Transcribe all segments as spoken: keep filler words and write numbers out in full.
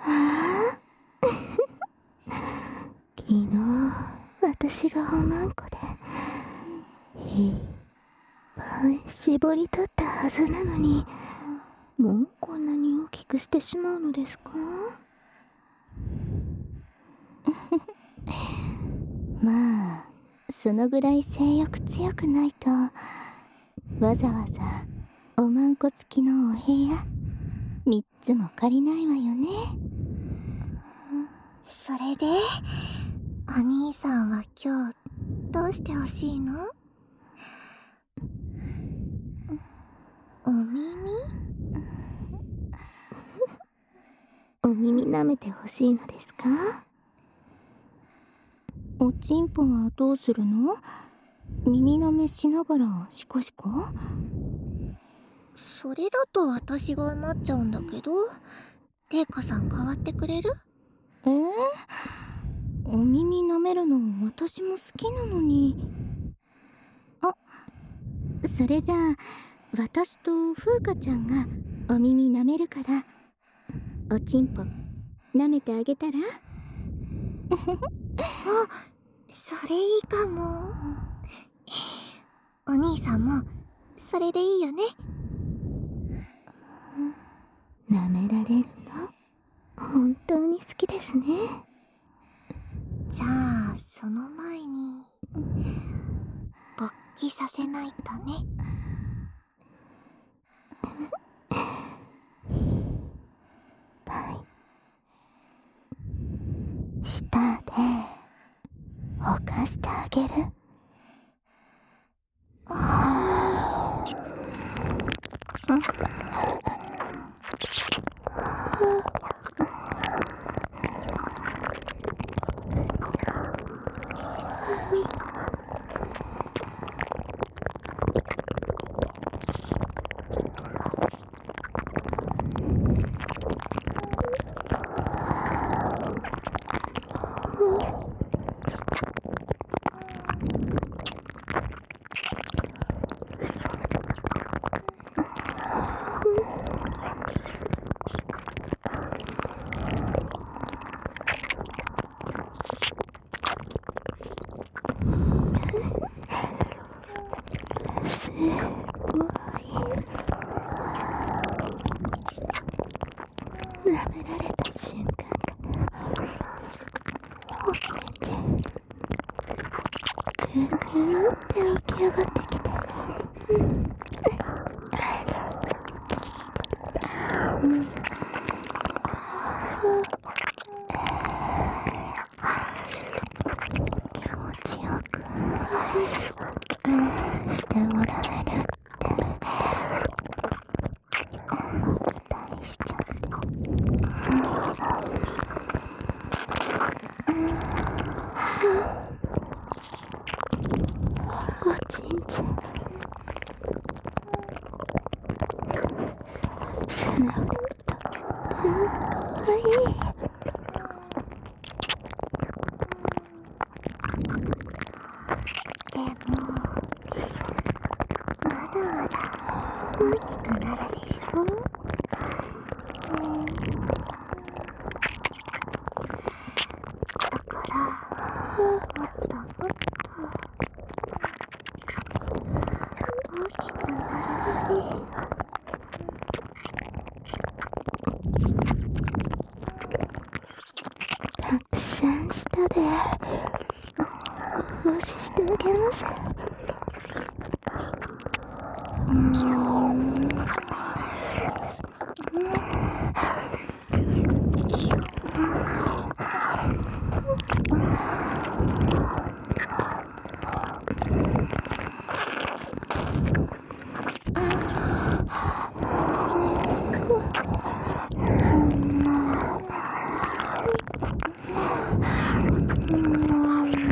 はあ昨日私がおまんこでいっぱい絞り取ったはずなのに、もうこんなに大きくしてしまうのですか？まあそのぐらい性欲強くないとわざわざおまんこ付きのお部屋みっつも借りないわよね。 それでお兄さんは今日どうしてほしいの？お耳？ お耳舐めてほしいのですか？おちんぽはどうするの？耳舐めしながらシコシコ？ それだと私が余っちゃうんだけど、レイカさん代わってくれる？ えー、お耳舐めるの私も好きなのに。あ、それじゃあ私と風花ちゃんがお耳舐めるから、おちんぽ舐めてあげたら？ あ、それいいかも。お兄さんもそれでいいよね。 舐められるの本当に好きですね。 じゃあその前に勃起させないとね。 舌で犯してあげる。あ舐められた瞬間からぐーぐーって起き上がってきて、うん気持ちよくしてもらえるって期待しちゃって。おちんちゃん素直でかわいい。 でもまだまだ大きくなるでしょ。うんだからもっともっと大きくなるのに。 たくさん舌でご奉仕してあげます。うーん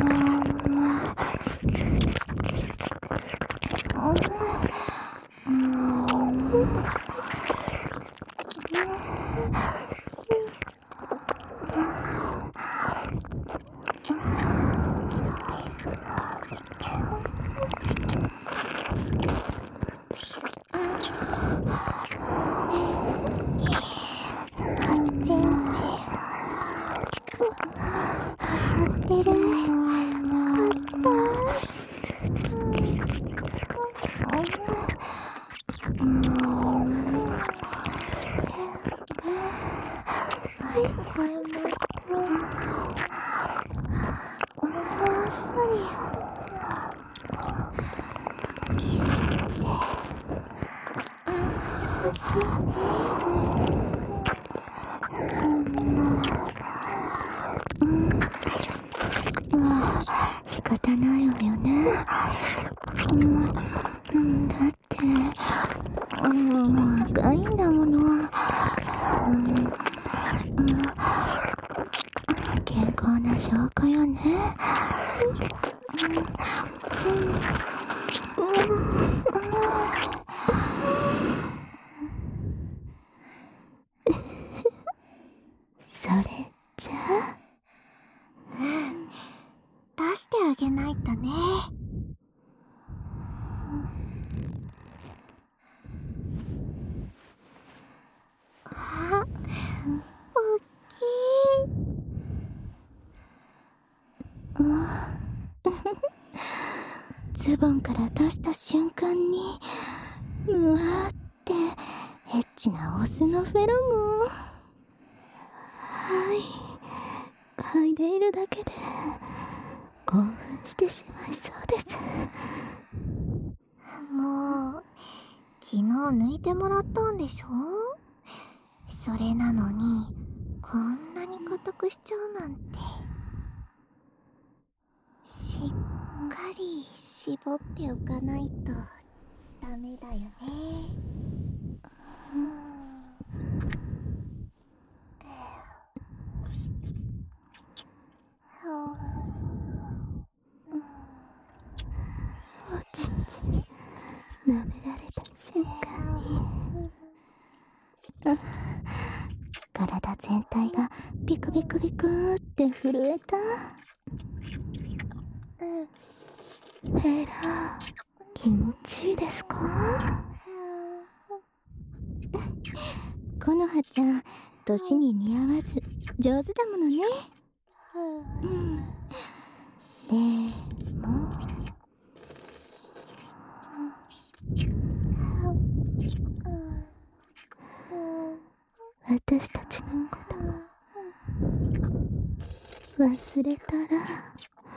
うん当な証拠よね。それじゃあ、 うん、出してあげないとね。あ、おっきい。ズボンから出した瞬間にうわーってエッチなオスのフェロモン。はい、嗅いでいるだけで興奮してしまいそうです。 もう昨日抜いてもらったんでしょ。それなのにこんなに硬くしちゃうなんて。しっかり絞っておかないとダメだよね。 おちんちん舐められた瞬間に体全体がビクビクビクーって震えた。ヘラ、気持ちいいですか？コノハちゃん、年に似合わず上手だものね。うん。でも私たちのこと忘れたら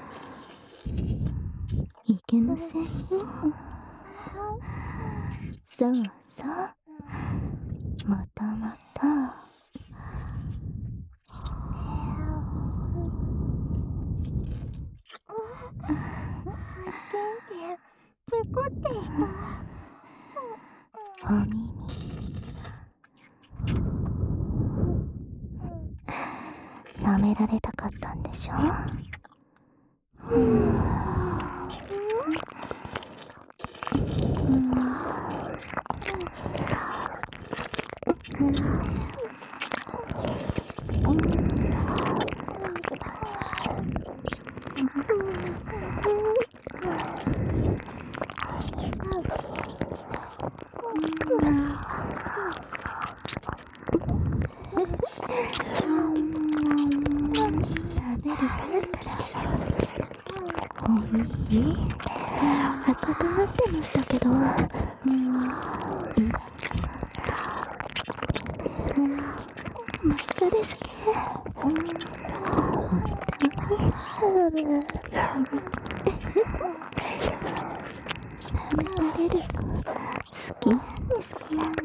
いけませんよ。そうそう、もともとペコってした。 お耳舐められたかったんでしょ。うん、お耳赤くなってましたけど、うん、真っ赤ですね。舐められるの好きなんですか？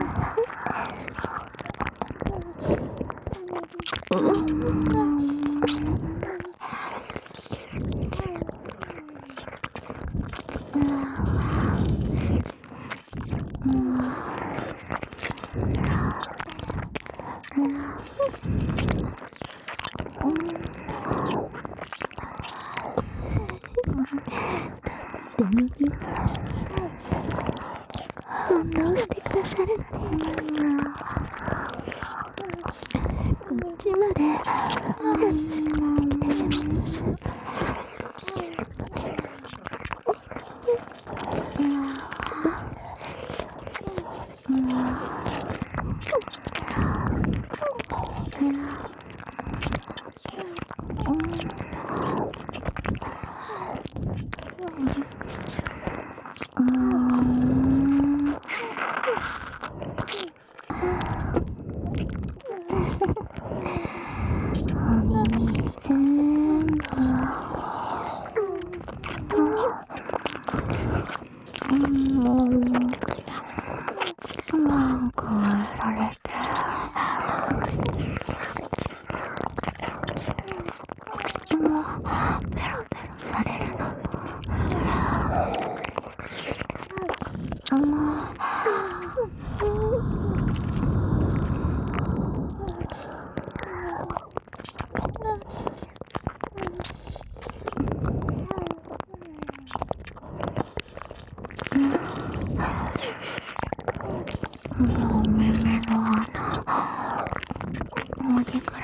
反応してくださるのにこっちまで来てしまいます。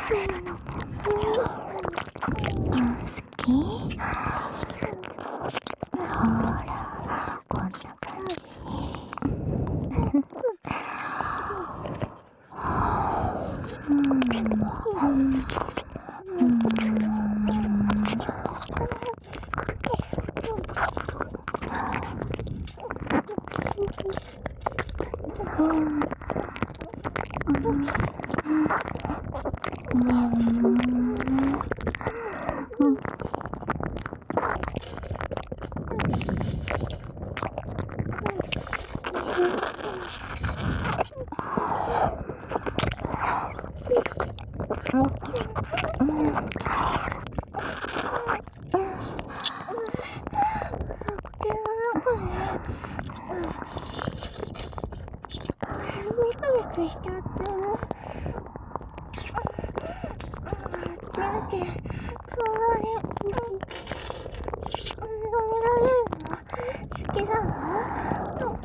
好き？ほら、こんな感じ。しちゃった。なんて、かわいい。飲みられるの好きなの？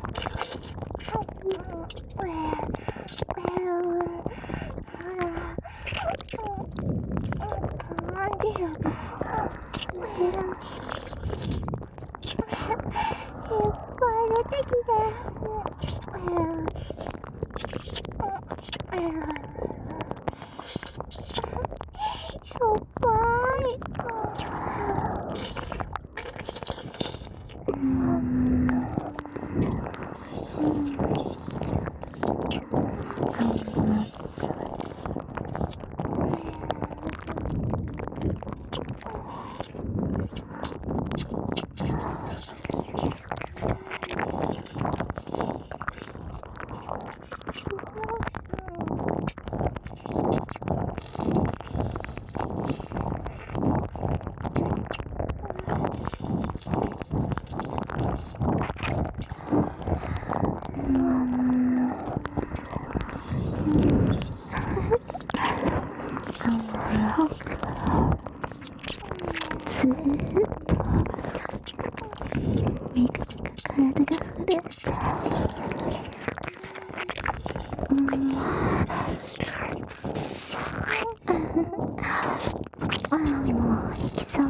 ええ、あら、なんでしょう。いっぱい出てきて。しょっぱい。うーん。めっちゃ体が震えた。ああ、もう行きそう。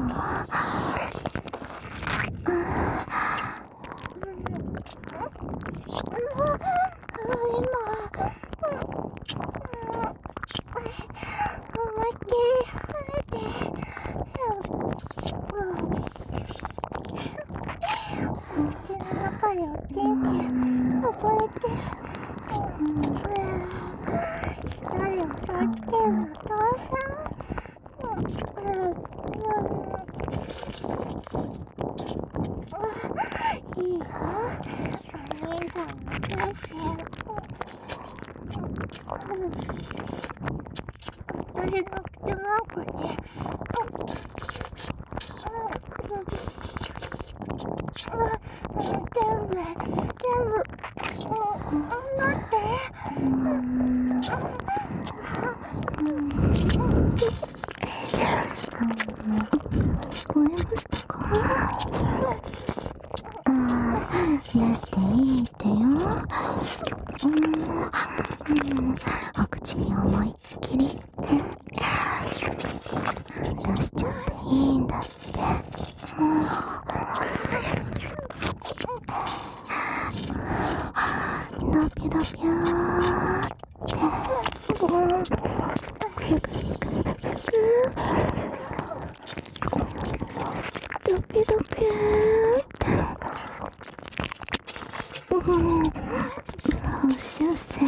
いいよ、お兄さんのペース。私の口マークで全部全部待って。聞こえましたか？ああ、出していいってよ。うん、うん、お口に思いっきり出しちゃっていいんだって。うん、ドピドピューって。ドピドピューって。うん、おしゃせ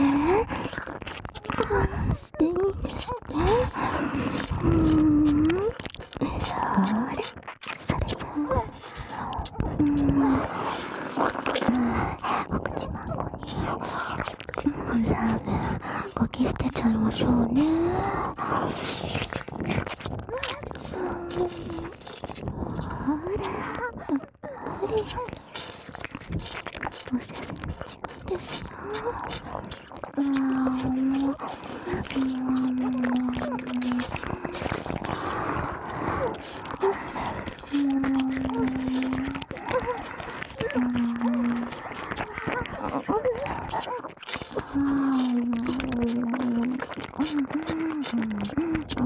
していいですね。うーん、それ、それじゃうん、うん、お口まんこにおさぶごき捨てちゃいましょうね。ほら、これおさぶちゅですよ。うーん、うーん、う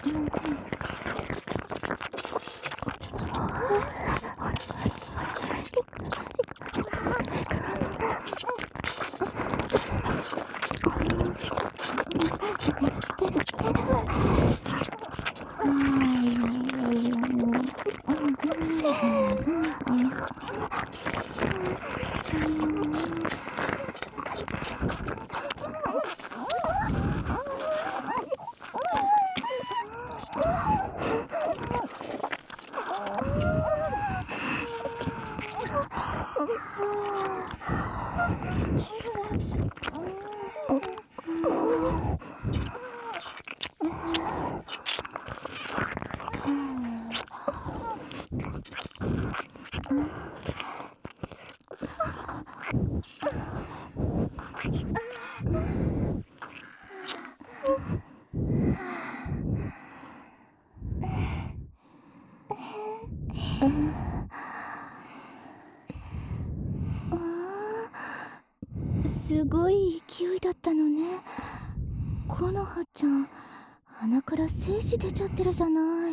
すごい勢いだったのね。コノハちゃん、鼻から精子出ちゃってるじゃない。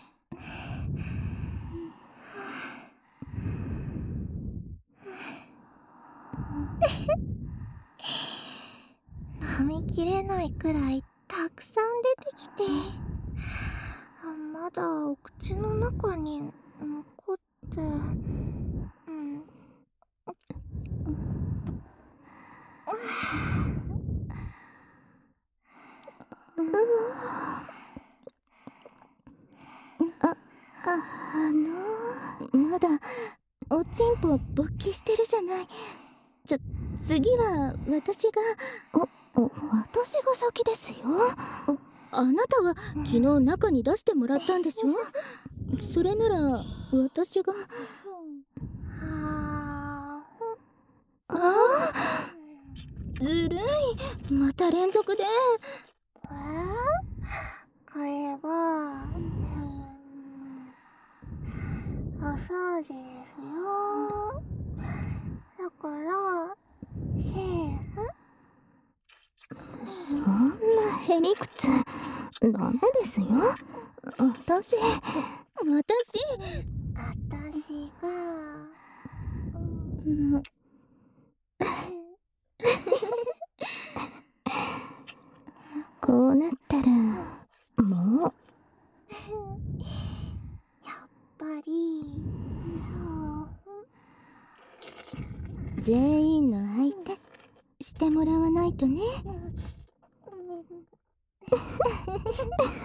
飲みきれないくらいたくさん出てきて、まだお口の中に残って、うん。 あ、あのまだおちんぽ勃起してるじゃない。ちょ、次は私が。 お、お、私が先ですよ。 あ、あなたは昨日中に出してもらったんでしょ。それなら私が。 あああ、ずるい、また連続で。 えこれは、うん、お掃除ですよ。だからセーフ。 そんなへりくつダメですよ。私私私が、 うん、こうなったらもうやっぱり全員の相手してもらわないとね。